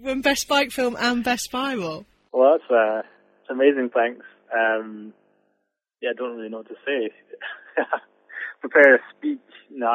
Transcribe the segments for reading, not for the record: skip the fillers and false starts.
won Best Bike Film and Best Viral. Well, that's amazing, thanks. Yeah, I don't really know what to say. Prepare a speech. No,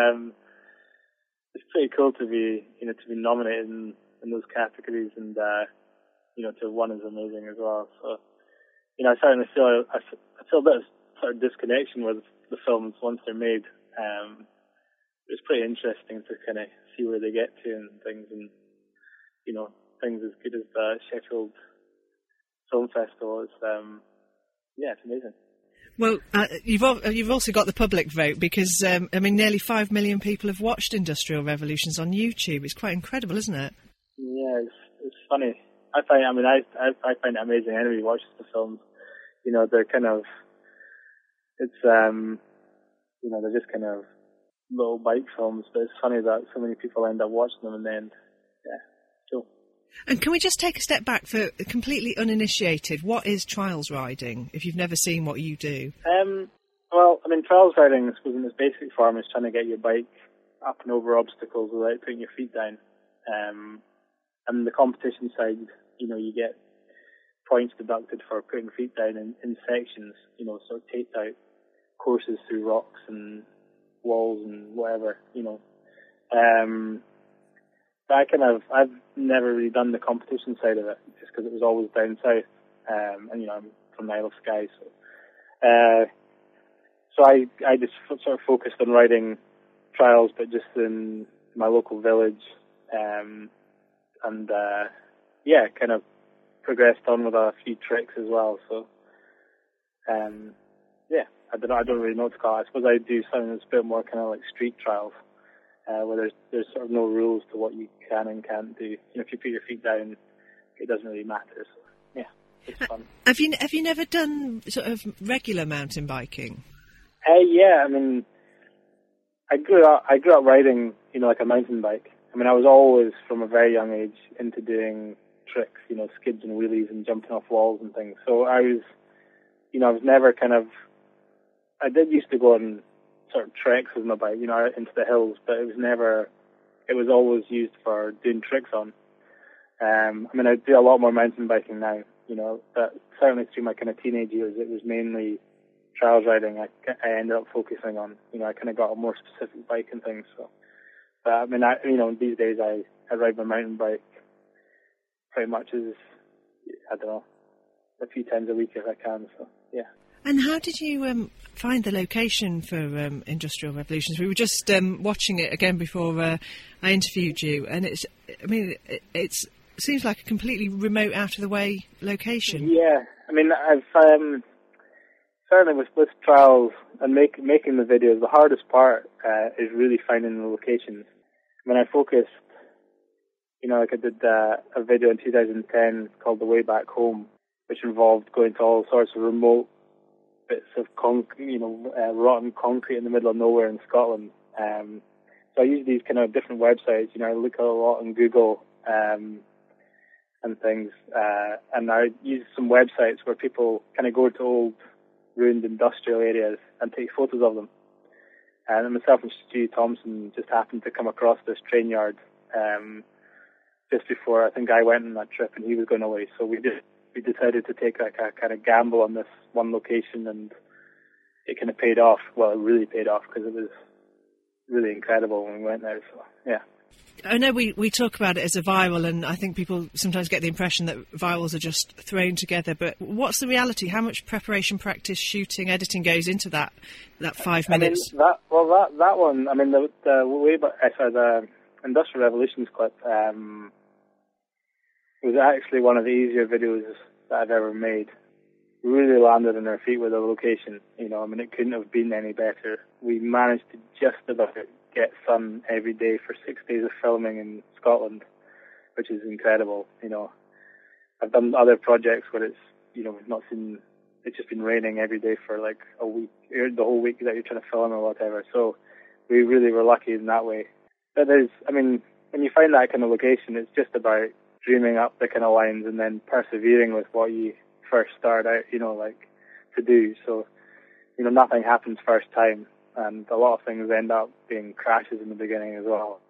it's pretty cool to be nominated in those categories, and to have won is amazing as well. So, I certainly feel a bit of sort of disconnection with the films once they're made. It's pretty interesting to kind of see where they get to and things, and things as good as the Sheffield Film Festival. It's amazing. Well, you've also got the public vote because nearly 5 million people have watched Industrial Revolutions on YouTube. It's quite incredible, isn't it? Yeah, it's funny. I find it amazing. Anybody watches the films, they're kind of, they're just kind of little bike films. But it's funny that so many people end up watching them in the end. Yeah, cool. And can we just take a step back for completely uninitiated? What is trials riding, if you've never seen what you do? Trials riding, I suppose, in its basic form, is trying to get your bike up and over obstacles without putting your feet down. And the competition side, you get points deducted for putting feet down in sections, sort of taped out courses through rocks and walls and whatever, But I've never really done the competition side of it, just because it was always down south, and I'm from the Isle of Skye, so I just sort of focused on riding trials, but just in my local village, and kind of progressed on with a few tricks as well. So, I don't really know what to call it. I suppose I do something that's a bit more kind of like street trials. Where there's sort of no rules to what you can and can't do. If you put your feet down, it doesn't really matter. So, yeah, it's fun. Have you never done sort of regular mountain biking? Yeah, I grew up riding, like a mountain bike. I was always from a very young age into doing tricks, skids and wheelies and jumping off walls and things. So I was never I did used to go on sort of treks with my bike, into the hills, but it was always used for doing tricks on. I do a lot more mountain biking now, but certainly through my kind of teenage years, it was mainly trials riding I ended up focusing on. I kind of got a more specific bike and things, so. But these days I ride my mountain bike pretty much as, a few times a week if I can, so, yeah. And how did you find the location for Industrial Revolutions? We were just watching it again before I interviewed you, and it seems like a completely remote, out-of-the-way location. Yeah, I've certainly with trials and making the videos, the hardest part is really finding the locations. I focused, I did a video in 2010 called The Way Back Home, which involved going to all sorts of remote bits of rotten concrete in the middle of nowhere in Scotland. So I use these kind of different websites. I look a lot on Google and things, and I use some websites where people kind of go to old ruined industrial areas and take photos of them. And myself and Stu Thompson just happened to come across this train yard just before I think I went on that trip and he was going away. So we decided to take a kind of gamble on this one location, and it kind of paid off. Well, it really paid off because it was really incredible when we went there. So, yeah. I know we talk about it as a viral, and I think people sometimes get the impression that virals are just thrown together. But what's the reality? How much preparation, practice, shooting, editing goes into that 5 minutes? That one. The Industrial Revolutions clip was actually one of the easier videos that I've ever made. We really landed on our feet with the location. It couldn't have been any better. We managed to just about get sun every day for 6 days of filming in Scotland, which is incredible. I've done other projects where it's, we've not seen, it's just been raining every day for like a week, the whole week that you're trying to film or whatever. So we really were lucky in that way. But when you find that kind of location, it's just about dreaming up the kind of lines and then persevering with what you first start out, to do. So, nothing happens first time, and a lot of things end up being crashes in the beginning as well.